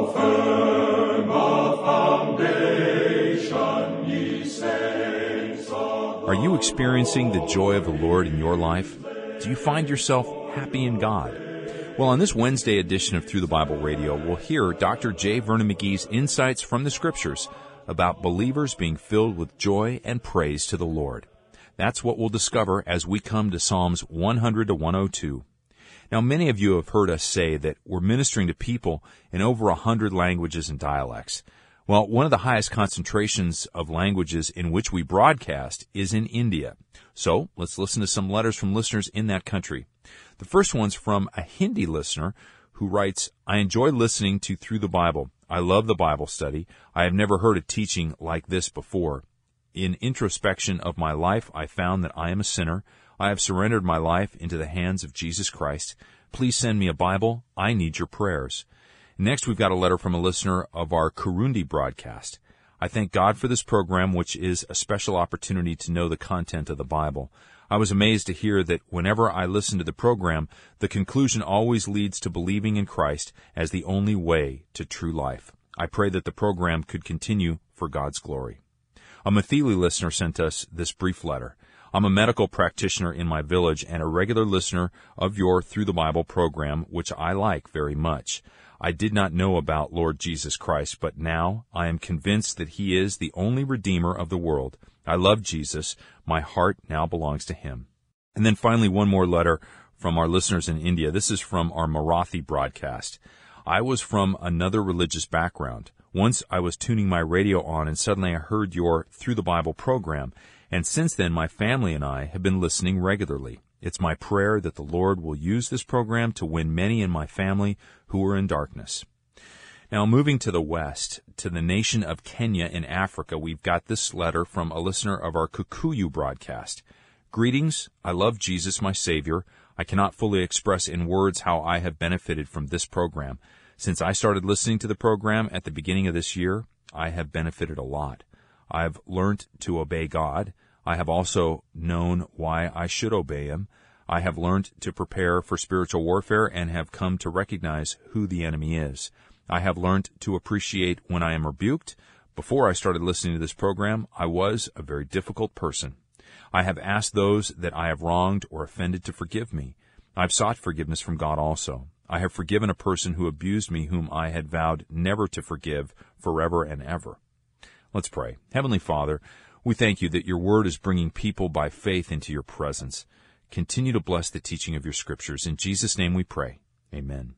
Are you experiencing the joy of the Lord in your life? Do you find yourself happy in God? Well, on this Wednesday edition of Through the Bible Radio, we'll hear Dr. J. Vernon McGee's insights from the Scriptures about believers being filled with joy and praise to the Lord. That's what we'll discover as we come to Psalms 100 to 102. Now, many of you have heard us say that we're ministering to people in over 100 languages and dialects. Well, one of the highest concentrations of languages in which we broadcast is in India. So, let's listen to some letters from listeners in that country. The first one's from a Hindi listener who writes, I enjoy listening to Through the Bible. I love the Bible study. I have never heard a teaching like this before. In introspection of my life, I found that I am a sinner. I have surrendered my life into the hands of Jesus Christ. Please send me a Bible. I need your prayers. Next, we've got a letter from a listener of our Kurundi broadcast. I thank God for this program, which is a special opportunity to know the content of the Bible. I was amazed to hear that whenever I listen to the program, the conclusion always leads to believing in Christ as the only way to true life. I pray that the program could continue for God's glory. A Mathili listener sent us this brief letter. I'm a medical practitioner in my village and a regular listener of your Through the Bible program, which I like very much. I did not know about Lord Jesus Christ, but now I am convinced that He is the only Redeemer of the world. I love Jesus. My heart now belongs to Him. And then finally, one more letter from our listeners in India. This is from our Marathi broadcast. I was from another religious background. Once I was tuning my radio on and suddenly I heard your Through the Bible program. And since then, my family and I have been listening regularly. It's my prayer that the Lord will use this program to win many in my family who are in darkness. Now, moving to the west, to the nation of Kenya in Africa, we've got this letter from a listener of our Kikuyu broadcast. Greetings. I love Jesus, my Savior. I cannot fully express in words how I have benefited from this program. Since I started listening to the program at the beginning of this year, I have benefited a lot. I've learned to obey God. I have also known why I should obey Him. I have learned to prepare for spiritual warfare and have come to recognize who the enemy is. I have learned to appreciate when I am rebuked. Before I started listening to this program, I was a very difficult person. I have asked those that I have wronged or offended to forgive me. I've sought forgiveness from God also. I have forgiven a person who abused me whom I had vowed never to forgive forever and ever. Let's pray. Heavenly Father, we thank you that your word is bringing people by faith into your presence. Continue to bless the teaching of your Scriptures. In Jesus' name we pray. Amen.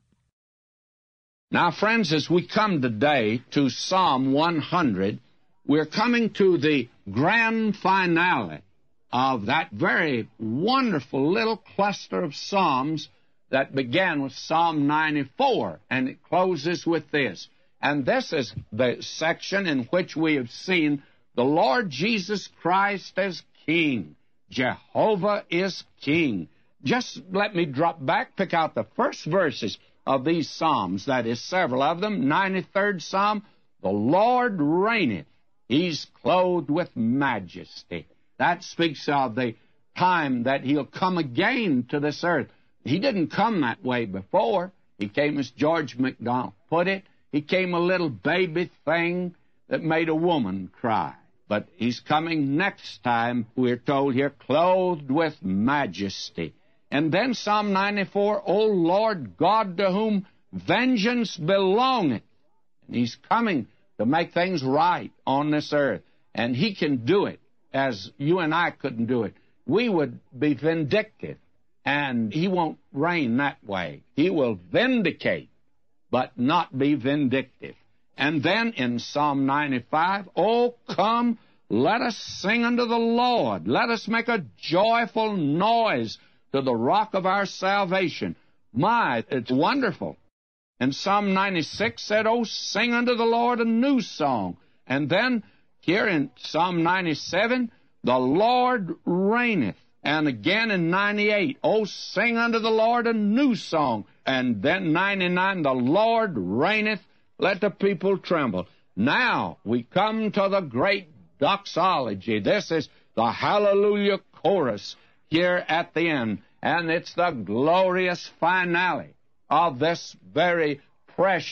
Now, friends, as we come today to Psalm 100, we're coming to the grand finale of that very wonderful little cluster of Psalms that began with Psalm 94, and it closes with this. And this is the section in which we have seen the Lord Jesus Christ as King. Jehovah is King. Just let me drop back, pick out the first verses of these Psalms. That is several of them. 93rd Psalm, the Lord reigneth. He's clothed with majesty. That speaks of the time that He'll come again to this earth. He didn't come that way before. He came, as George MacDonald put it, He came a little baby thing that made a woman cry. But He's coming next time, we're told here, clothed with majesty. And then Psalm 94, O Lord God, to whom vengeance belongeth. And He's coming to make things right on this earth. And He can do it as you and I couldn't do it. We would be vindictive, and He won't reign that way. He will vindicate, but not be vindictive. And then in Psalm 95, Oh, come, let us sing unto the Lord. Let us make a joyful noise to the rock of our salvation. My, it's wonderful. And Psalm 96 said, Oh, sing unto the Lord a new song. And then here in Psalm 97, the Lord reigneth. And again in 98, Oh, sing unto the Lord a new song. And then 99, the Lord reigneth. Let the people tremble. Now we come to the great doxology. This is the Hallelujah chorus here at the end. And it's the glorious finale of this very precious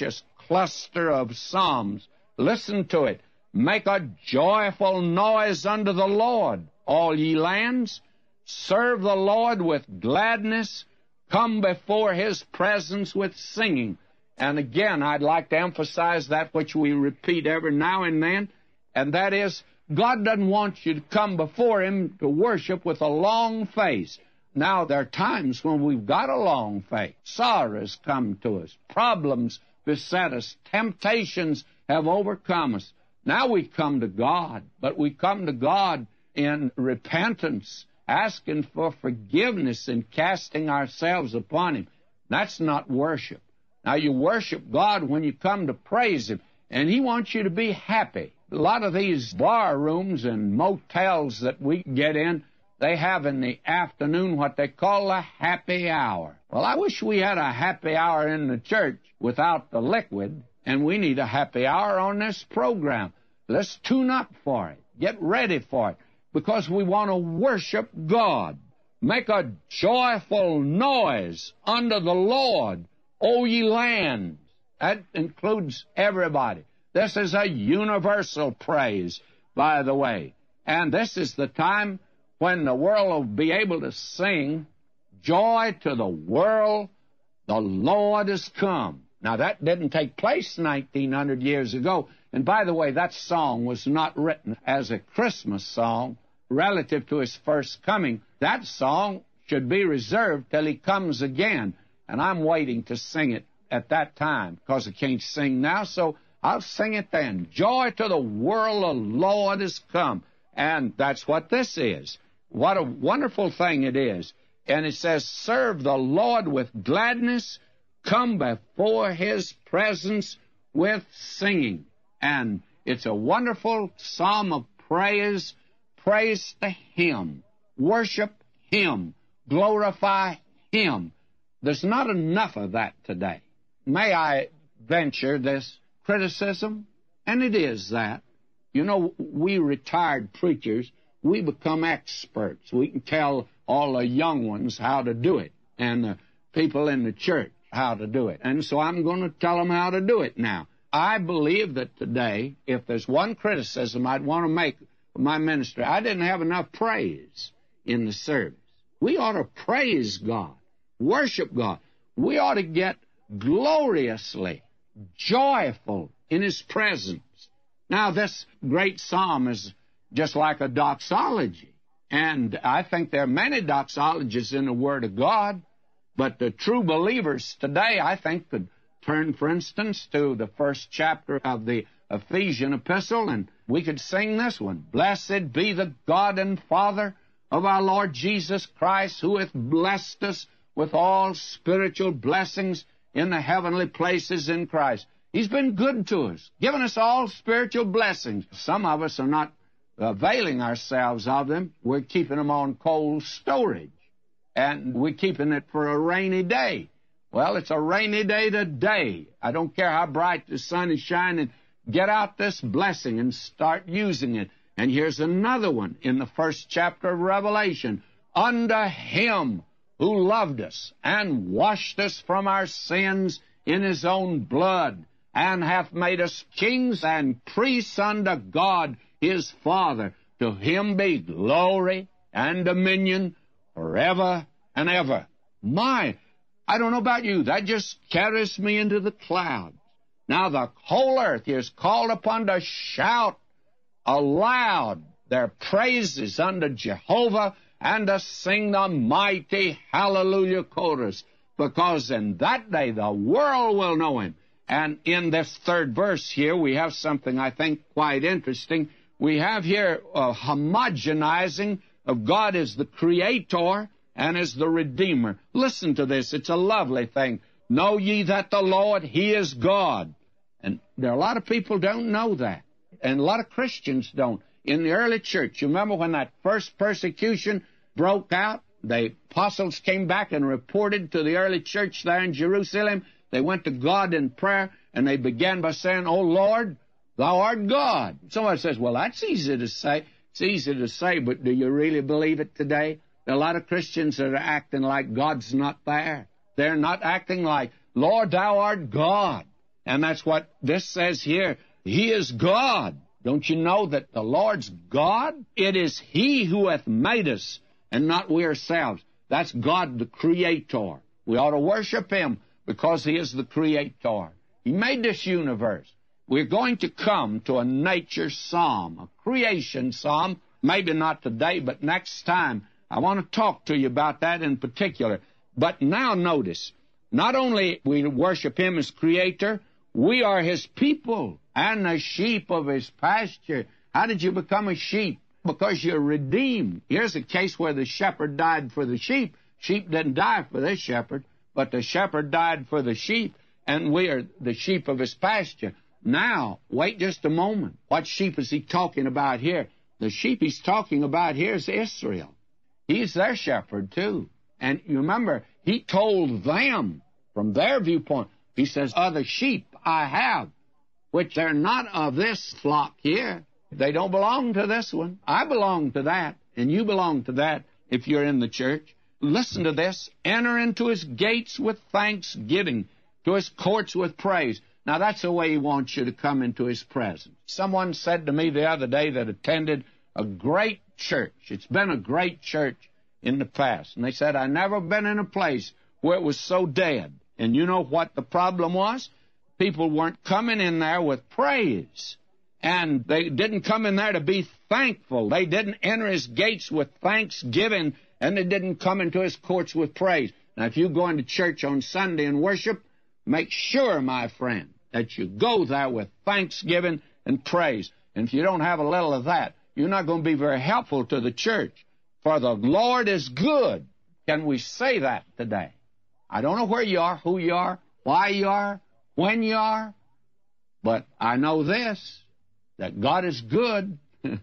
cluster of psalms. Listen to it. Make a joyful noise unto the Lord, all ye lands. Serve the Lord with gladness. Come before his presence with singing. And again, I'd like to emphasize that which we repeat every now and then, and that is, God doesn't want you to come before him to worship with a long face. Now, there are times when we've got a long face. Sorrows come to us. Problems beset us. Temptations have overcome us. Now we come to God, but we come to God in repentance, asking for forgiveness and casting ourselves upon him. That's not worship. Now, you worship God when you come to praise him, and he wants you to be happy. A lot of these bar rooms and motels that we get in, they have in the afternoon what they call a happy hour. Well, I wish we had a happy hour in the church without the liquid, and we need a happy hour on this program. Let's tune up for it. Get ready for it, because we want to worship God. Make a joyful noise unto the Lord, O ye lands. That includes everybody. This is a universal praise, by the way. And this is the time when the world will be able to sing, Joy to the world, the Lord is come. Now, that didn't take place 1,900 years ago. And by the way, that song was not written as a Christmas song relative to his first coming. That song should be reserved till he comes again. And I'm waiting to sing it at that time, because I can't sing now, so I'll sing it then. Joy to the world, the Lord is come. And that's what this is. What a wonderful thing it is. And it says, serve the Lord with gladness. Come before his presence with singing. And it's a wonderful psalm of praise. Praise to him. Worship him. Glorify him. There's not enough of that today. May I venture this criticism? And it is that. You know, we retired preachers, we become experts. We can tell all the young ones how to do it, and the people in the church how to do it. And so I'm going to tell them how to do it now. I believe that today, if there's one criticism I'd want to make of my ministry, I didn't have enough praise in the service. We ought to praise God, worship God. We ought to get gloriously joyful in his presence. Now, this great psalm is just like a doxology, and I think there are many doxologies in the Word of God, but the true believers today, I think, could turn, for instance, to the first chapter of the Ephesian epistle, and we could sing this one. Blessed be the God and Father of our Lord Jesus Christ, who hath blessed us with all spiritual blessings in the heavenly places in Christ. He's been good to us, given us all spiritual blessings. Some of us are not availing ourselves of them. We're keeping them on cold storage, and we're keeping it for a rainy day. Well, it's a rainy day today. I don't care how bright the sun is shining. Get out this blessing and start using it. And here's another one in the first chapter of Revelation. Unto him who loved us and washed us from our sins in his own blood, and hath made us kings and priests unto God his Father. To him be glory and dominion forever and ever. My, I don't know about you, that just carries me into the clouds. Now the whole earth is called upon to shout aloud their praises unto Jehovah, and to sing the mighty hallelujah chorus, because in that day the world will know him. And in this third verse here, we have something I think quite interesting. We have here a homogenizing of God as the Creator and as the Redeemer. Listen to this. It's a lovely thing. Know ye that the Lord, he is God. And there are a lot of people don't know that. And a lot of Christians don't. In the early church, you remember when that first persecution broke out? The apostles came back and reported to the early church there in Jerusalem. They went to God in prayer, and they began by saying, O Lord, thou art God. Somebody says, well, that's easy to say. It's easy to say, but do you really believe it today? There are a lot of Christians that are acting like God's not there. They're not acting like, Lord, thou art God. And that's what this says here. He is God. Don't you know that the Lord's God? It is He who hath made us, and not we ourselves. That's God, the Creator. We ought to worship Him because He is the Creator. He made this universe. We're going to come to a nature psalm, a creation psalm, maybe not today, but next time. I want to talk to you about that in particular. But now notice, not only we worship Him as Creator, we are His people and the sheep of His pasture. How did you become a sheep? Because you're redeemed. Here's a case where the shepherd died for the sheep. Sheep didn't die for this shepherd, but the shepherd died for the sheep, and we are the sheep of His pasture. Now, wait just a moment. What sheep is He talking about here? The sheep He's talking about here is Israel. He's their shepherd, too. And you remember, He told them, from their viewpoint, He says, other sheep I have, which they're not of this flock here. They don't belong to this one. I belong to that, and you belong to that if you're in the church. Listen to this. Enter into His gates with thanksgiving, to His courts with praise. Now, that's the way He wants you to come into His presence. Someone said to me the other day that attended a great church. It's been a great church in the past. And they said, I've never been in a place where it was so dead. And you know what the problem was? People weren't coming in there with praise. And they didn't come in there to be thankful. They didn't enter His gates with thanksgiving, and they didn't come into His courts with praise. Now, if you go into church on Sunday and worship, make sure, my friend, that you go there with thanksgiving and praise. And if you don't have a little of that, you're not going to be very helpful to the church. For the Lord is good. Can we say that today? I don't know where you are, who you are, why you are, when you are, but I know this, that God is good.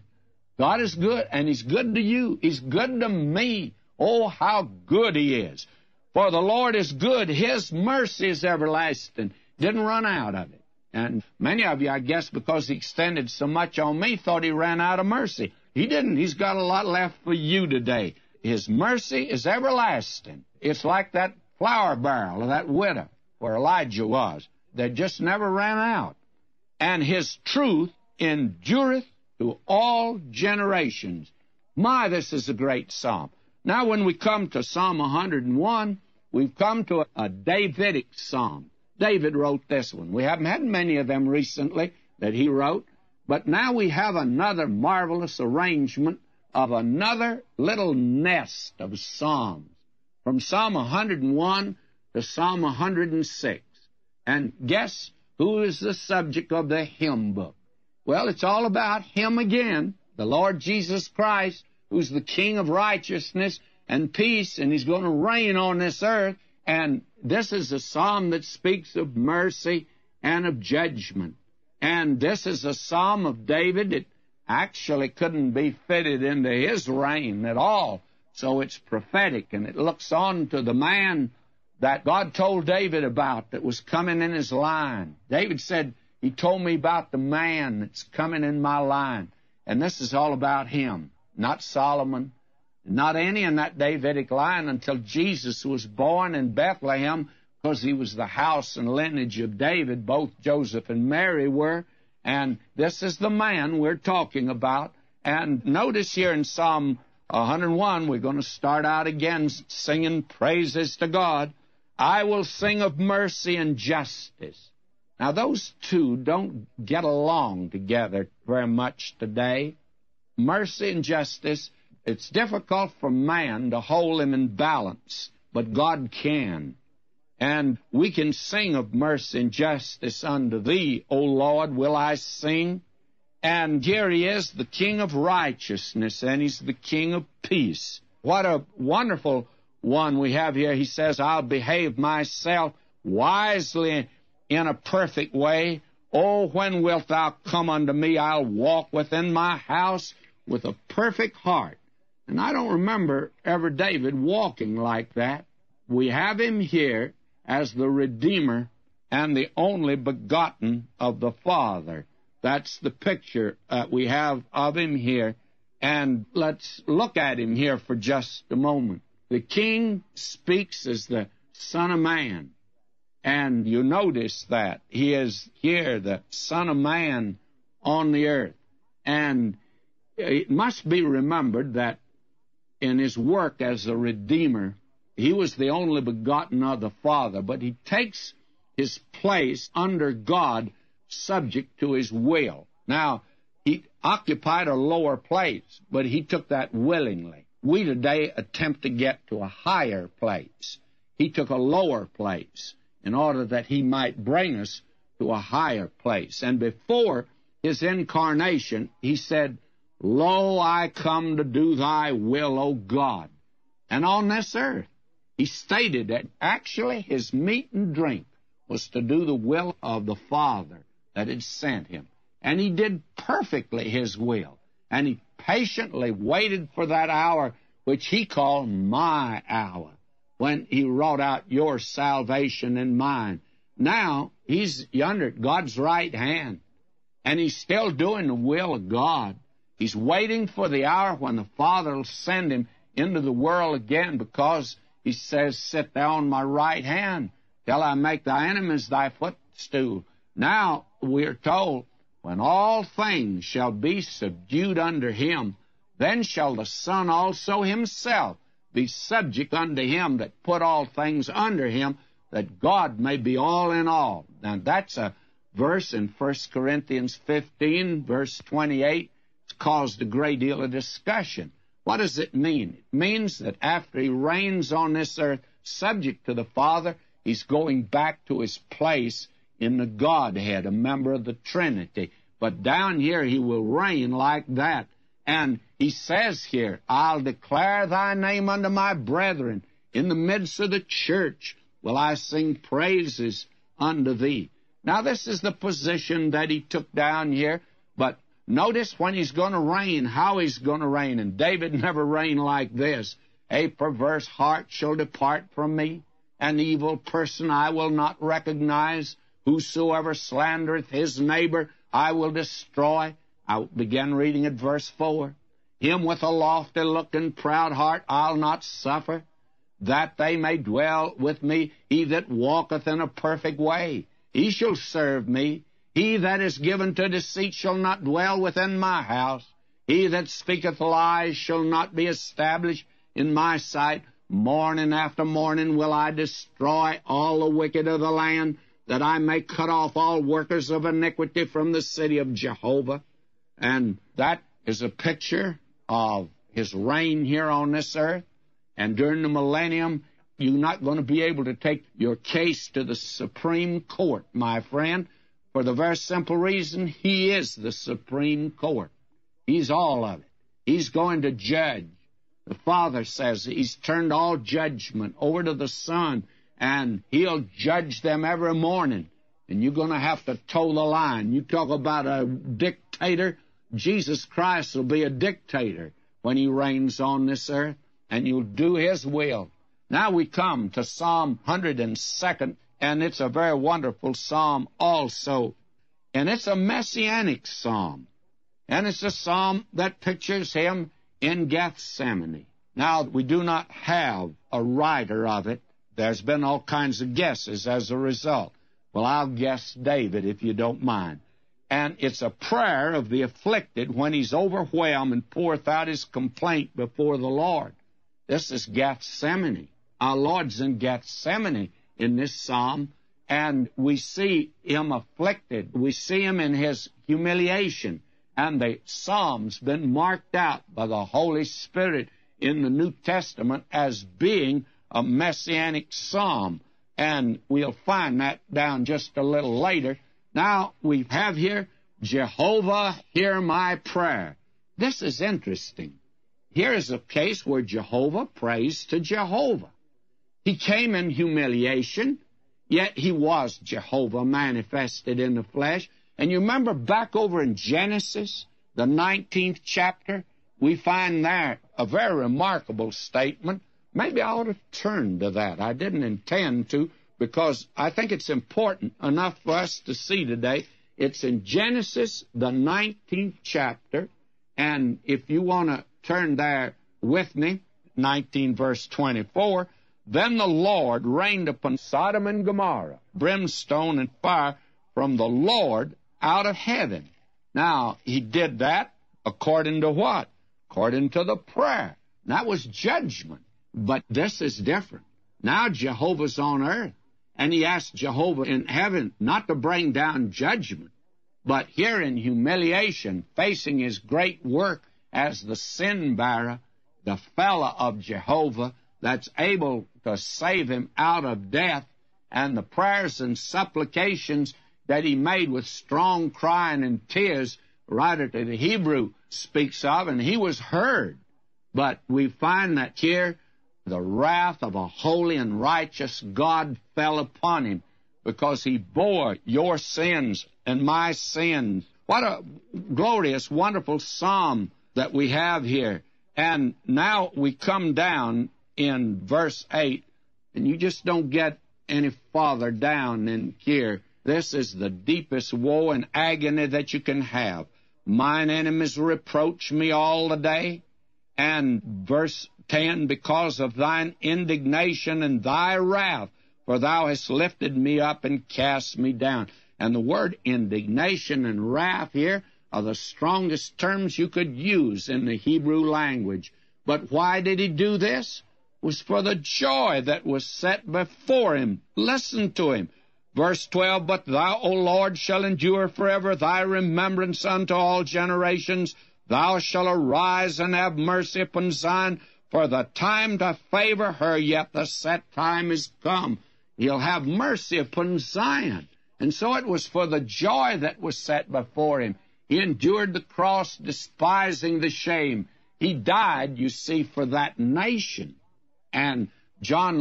God is good, and He's good to you. He's good to me. Oh, how good He is. For the Lord is good. His mercy is everlasting. Didn't run out of it. And many of you, I guess, because He extended so much on me, thought He ran out of mercy. He didn't. He's got a lot left for you today. His mercy is everlasting. It's like that flour barrel of that widow where Elijah was. They just never ran out. And His truth endureth to all generations. My, this is a great psalm. Now, when we come to Psalm 101, we've come to a Davidic psalm. David wrote this one. We haven't had many of them recently that he wrote, but now we have another marvelous arrangement of another little nest of psalms, from Psalm 101 to Psalm 106. And guess who is the subject of the hymn book? Well, it's all about Him again, the Lord Jesus Christ, who's the King of righteousness and peace, and He's going to reign on this earth. And this is a psalm that speaks of mercy and of judgment. And this is a psalm of David. It actually couldn't be fitted into his reign at all. So it's prophetic, and it looks on to the man that God told David about that was coming in his line. David said, He told me about the man that's coming in my line. And this is all about him, not Solomon, not any in that Davidic line until Jesus was born in Bethlehem, because he was the house and lineage of David. Both Joseph and Mary were. And this is the man we're talking about. And notice here in Psalm 101, we're going to start out again singing praises to God. I will sing of mercy and justice. Now, those two don't get along together very much today. Mercy and justice, it's difficult for man to hold them in balance, but God can. And we can sing of mercy and justice unto Thee, O Lord, will I sing. And here He is, the King of righteousness, and He's the King of peace. What a wonderful one we have here. He says, I'll behave myself wisely in a perfect way. Oh, when wilt Thou come unto me? I'll walk within my house with a perfect heart. And I don't remember ever David walking like that. We have him here as the Redeemer and the only begotten of the Father. That's the picture we have of him here. And let's look at him here for just a moment. The King speaks as the Son of Man. And you notice that he is here, the Son of Man on the earth. And it must be remembered that in his work as a Redeemer, he was the only begotten of the Father, but he takes his place under God, subject to his will. Now, he occupied a lower place, but he took that willingly. We today attempt to get to a higher place. He took a lower place in order that he might bring us to a higher place. And before his incarnation, he said, "Lo, I come to do thy will, O God." And on this earth, he stated that actually his meat and drink was to do the will of the Father that had sent him. And he did perfectly his will. And he patiently waited for that hour, which he called my hour, when he wrought out your salvation and mine. Now, he's yonder at God's right hand, and he's still doing the will of God. He's waiting for the hour when the Father will send him into the world again, because he says, "Sit thou on my right hand till I make thy enemies thy footstool." Now, we're told, when all things shall be subdued under him, then shall the Son also himself be subject unto him that put all things under him, that God may be all in all. Now, that's a verse in 1 Corinthians 15, verse 28. It's caused a great deal of discussion. What does it mean? It means that after he reigns on this earth, subject to the Father, he's going back to his place in the Godhead, a member of the Trinity. But down here he will reign like that. And he says here, "I'll declare thy name unto my brethren. In the midst of the church will I sing praises unto thee." Now, this is the position that he took down here. But notice when he's going to reign, how he's going to reign. And David never reigned like this. "A perverse heart shall depart from me. An evil person I will not recognize. Whosoever slandereth his neighbor I will destroy." I began reading at verse 4. "Him with a lofty look and proud heart I'll not suffer, that they may dwell with me. He that walketh in a perfect way, he shall serve me. He that is given to deceit shall not dwell within my house. He that speaketh lies shall not be established in my sight. Morning after morning will I destroy all the wicked of the land, that I may cut off all workers of iniquity from the city of Jehovah." And that is a picture of his reign here on this earth. And during the millennium, you're not going to be able to take your case to the Supreme Court, my friend, for the very simple reason he is the Supreme Court. He's all of it. He's going to judge. The Father says he's turned all judgment over to the Son, and he'll judge them every morning. And you're going to have to toe the line. You talk about a dictator, Jesus Christ will be a dictator when he reigns on this earth, and you'll do his will. Now we come to Psalm 102, and it's a very wonderful psalm also. And it's a messianic psalm. And it's a psalm that pictures him in Gethsemane. Now, we do not have a writer of it. There's been all kinds of guesses as a result. Well, I'll guess David, if you don't mind. And it's a prayer of the afflicted when he's overwhelmed and poureth out his complaint before the Lord. This is Gethsemane. Our Lord's in Gethsemane in this psalm, and we see him afflicted. We see him in his humiliation. And the psalm's been marked out by the Holy Spirit in the New Testament as being a messianic psalm. And we'll find that down just a little later. Now, we have here, "Jehovah, hear my prayer." This is interesting. Here is a case where Jehovah prays to Jehovah. He came in humiliation, yet he was Jehovah manifested in the flesh. And you remember back over in Genesis, the 19th chapter, we find there a very remarkable statement. Maybe I ought to turn to that. I didn't intend to, because I think it's important enough for us to see today. It's in Genesis, the 19th chapter, and if you want to turn there with me, 19 verse 24, Then the Lord rained upon Sodom and Gomorrah brimstone and fire from the Lord out of heaven. Now, he did that according to what? According to the prayer. That was judgment. But this is different. Now Jehovah's on earth, and he asked Jehovah in heaven not to bring down judgment, but here in humiliation, facing his great work as the sin-bearer, the fellow of Jehovah that's able to save him out of death, and the prayers and supplications that he made with strong crying and tears, writer to the Hebrew speaks of, and he was heard. But we find that here the wrath of a holy and righteous God fell upon him because he bore your sins and my sins. What a glorious, wonderful psalm that we have here. And now we come down in verse 8, and you just don't get any farther down in here. This is the deepest woe and agony that you can have. Mine enemies reproach me all the day. And verse 10, because of thine indignation and thy wrath, for thou hast lifted me up and cast me down. And the word indignation and wrath here are the strongest terms you could use in the Hebrew language. But why did he do this? It was for the joy that was set before him. Listen to him. Verse 12, but thou, O Lord, shall endure forever, thy remembrance unto all generations. Thou shalt arise and have mercy upon Zion, for the time to favor her, yet the set time is come. He'll have mercy upon Zion. And so it was for the joy that was set before him. He endured the cross, despising the shame. He died, you see, for that nation. And John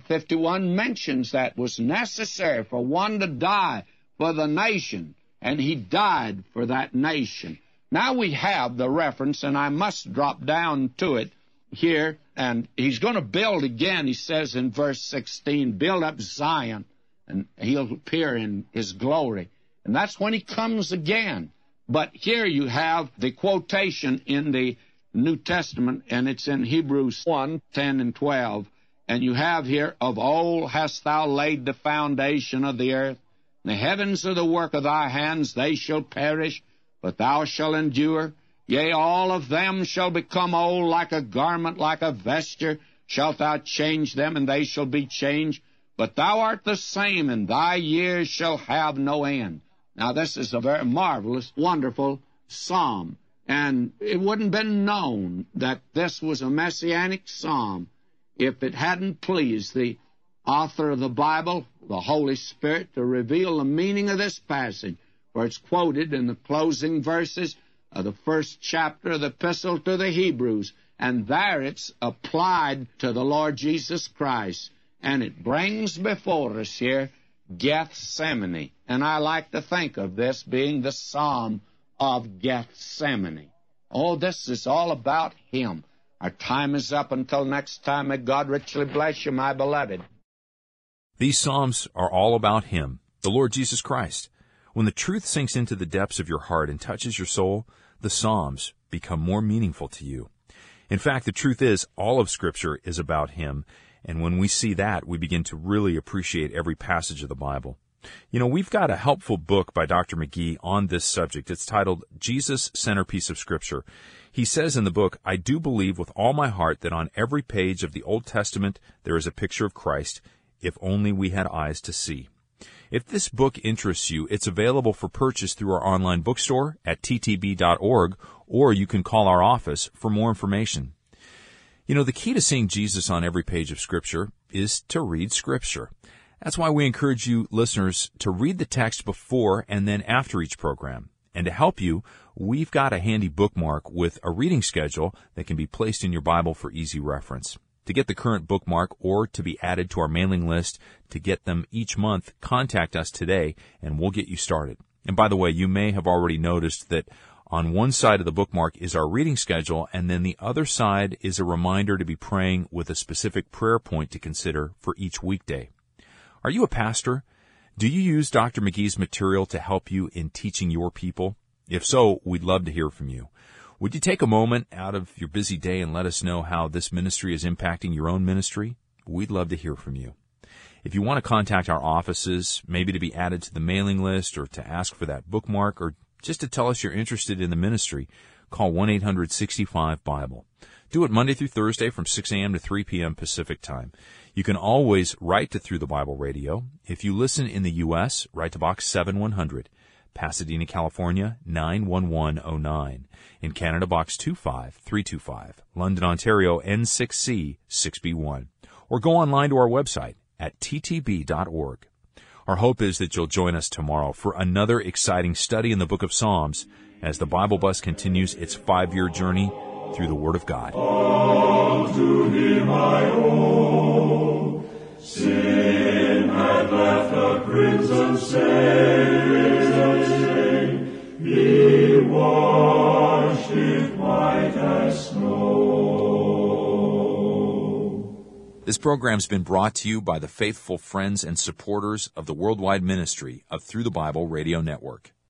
11:51 mentions that was necessary for one to die for the nation, and he died for that nation. Now we have the reference, and I must drop down to it here, and he's going to build again, he says in verse 16, build up Zion, and he'll appear in his glory. And that's when he comes again. But here you have the quotation in the New Testament, and it's in Hebrews 1:10 and 12. And you have here, of old hast thou laid the foundation of the earth. The heavens are the work of thy hands, they shall perish, but thou shalt endure. Yea, all of them shall become old, like a garment, like a vesture. Shalt thou change them, and they shall be changed. But thou art the same, and thy years shall have no end. Now, this is a very marvelous, wonderful psalm. And it wouldn't have been known that this was a messianic psalm if it hadn't pleased the author of the Bible, the Holy Spirit, to reveal the meaning of this passage, where it's quoted in the closing verses of the first chapter of the Epistle to the Hebrews. And there it's applied to the Lord Jesus Christ. And it brings before us here Gethsemane. And I like to think of this being the Psalm of Gethsemane. Oh, this is all about him. Our time is up. Until next time, may God richly bless you, my beloved. These Psalms are all about him, the Lord Jesus Christ. When the truth sinks into the depths of your heart and touches your soul, the Psalms become more meaningful to you. In fact, the truth is, all of Scripture is about him, and when we see that, we begin to really appreciate every passage of the Bible. You know, we've got a helpful book by Dr. McGee on this subject. It's titled Jesus, Centerpiece of Scripture. He says in the book, I do believe with all my heart that on every page of the Old Testament there is a picture of Christ, if only we had eyes to see. If this book interests you, it's available for purchase through our online bookstore at ttb.org, or you can call our office for more information. You know, the key to seeing Jesus on every page of Scripture is to read Scripture. That's why we encourage you listeners to read the text before and then after each program. And to help you, we've got a handy bookmark with a reading schedule that can be placed in your Bible for easy reference. To get the current bookmark or to be added to our mailing list to get them each month, contact us today and we'll get you started. And by the way, you may have already noticed that on one side of the bookmark is our reading schedule, and then the other side is a reminder to be praying with a specific prayer point to consider for each weekday. Are you a pastor? Do you use Dr. McGee's material to help you in teaching your people? If so, we'd love to hear from you. Would you take a moment out of your busy day and let us know how this ministry is impacting your own ministry? we'd love to hear from you. If you want to contact our offices, maybe to be added to the mailing list or to ask for that bookmark or just to tell us you're interested in the ministry, call 1-800-65-BIBLE. Do it Monday through Thursday from 6 a.m. to 3 p.m. Pacific Time. You can always write to Through the Bible Radio. If you listen in the U.S., write to Box 7100, Pasadena, California, 91109. In Canada, Box 25325, London, Ontario, N6C 6B1. Or go online to our website at ttb.org. Our hope is that you'll join us tomorrow for another exciting study in the book of Psalms as the Bible Bus continues its 5-year journey through the Word of God. All to Him I owe. Sin had left a crimson stain. He washed it white as snow. This program's been brought to you by the faithful friends and supporters of the worldwide ministry of Through the Bible Radio Network.